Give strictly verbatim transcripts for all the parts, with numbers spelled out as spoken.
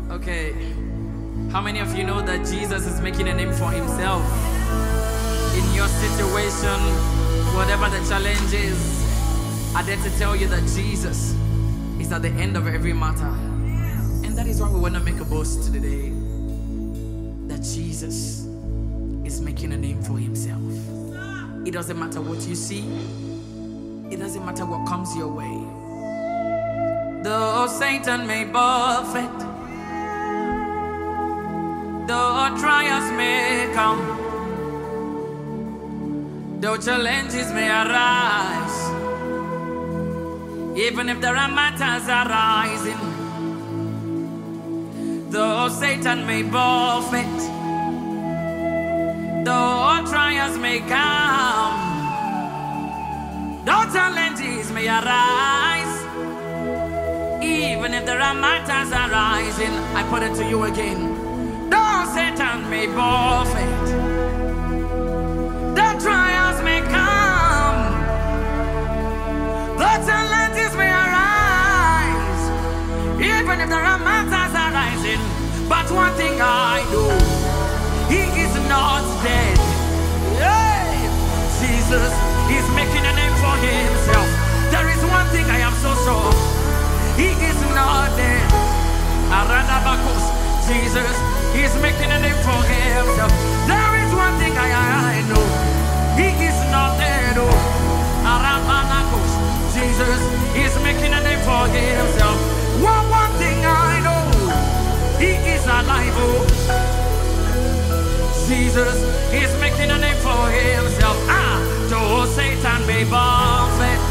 Okay, how many of you know that Jesus is making a name for himself? In your situation, whatever the challenge is, I dare to tell you that Jesus is at the end of every matter. And that is why we want to make a boast today, that Jesus is making a name for himself. It doesn't matter what you see. It doesn't matter what comes your way. Though Satan may buffet, though trials may come, though challenges may arise, even if there are matters arising, though Satan may buffet, though trials may come, though challenges may arise, even if there are matters arising, I put it to you again. Though Satan may buffet, though trials may come, though challenges may arise, even if there are matters arising, but one thing I know, he is not dead. Hey! Jesus is making a name for himself. There is one thing I am so sure, he is not dead. Aradabakos, Jesus is making a name for himself. There is one thing I, I know, he is not dead. Oh, Arabanakos, Jesus is making a name for himself. One, one thing I know, he is alive. Oh, Jesus is making a name for himself. Ah, though Satan may buffet,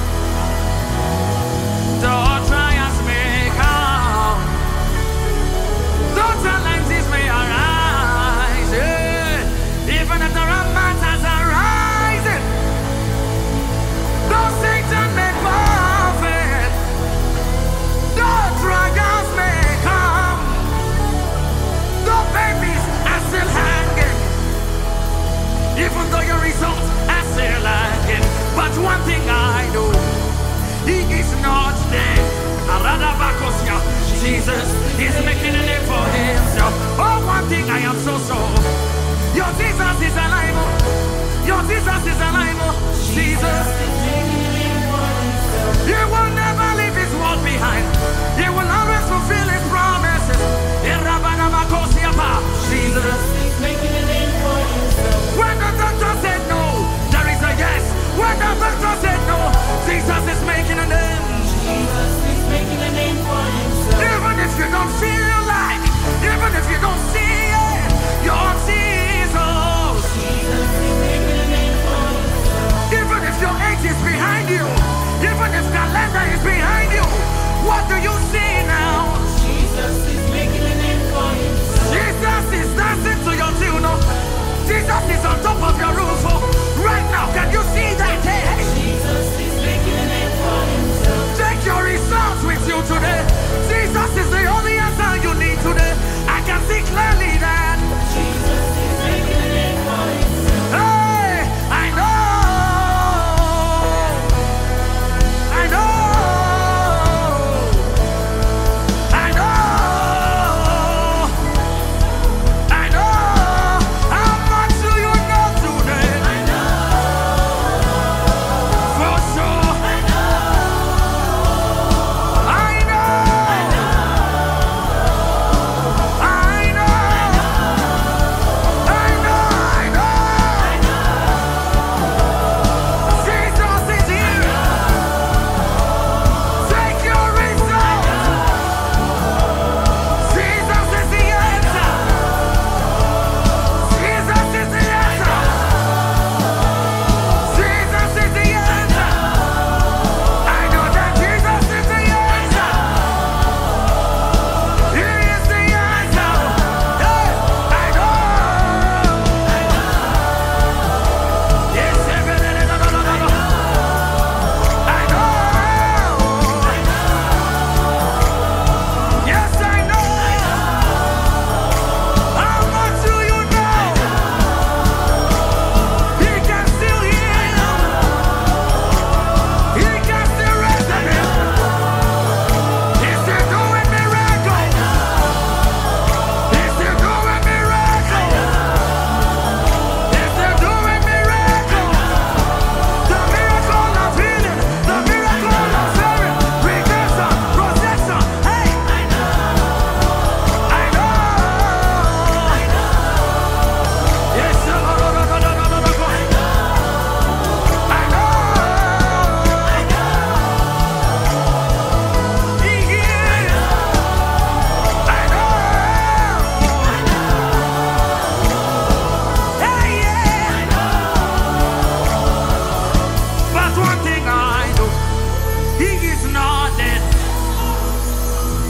though trials may come, though challenges may arise, yeah. Even if there are matters arising, though Satan may buffet, though trials may come, though babies are still hanging, even though your results are still hanging, but one thing I know, he is not dead. Aradabakosia. Jesus is making a name for himself. Oh, one thing I am so sure, your Jesus is alive. Your Jesus is alive. Jesus, he will never leave his word behind. He will always fulfill his promises. Irabanabakosia. Jesus is making a name for himself. When the doctor said no, there is a yes. When the doctor said no, Jesus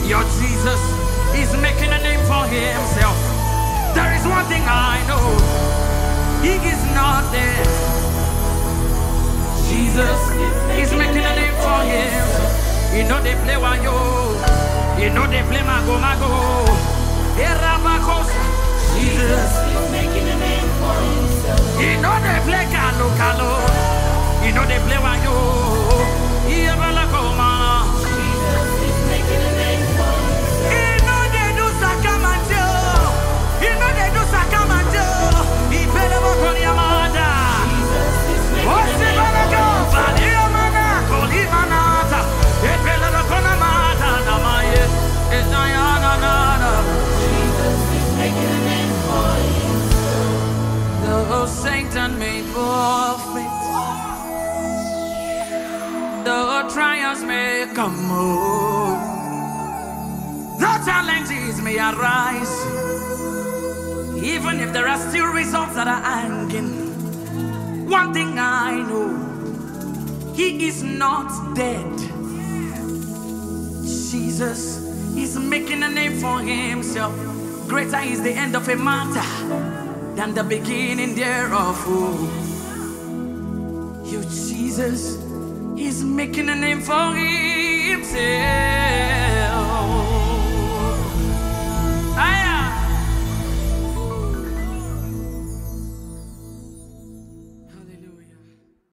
Your Jesus is making a name for himself. There is one thing I know, he is not dead. Jesus is making a name for himself. You know they play wayo, you know they play mago mago. Jesus is making a name for himself. You know they play kalo kalo, you know they play wayo. Jesus is making a name for himself. You know they do sakamanjo, you know they do sakamanjo. He better work on your mother. Jesus is making a name for the Satan may forfeit, the trials may come more, the challenges may arise, even if there are still results that are hanging. One thing I know, he is not dead. Jesus is making a name for himself. Greater is the end of a matter than the beginning thereof. Oh, you Jesus is making a name for himself.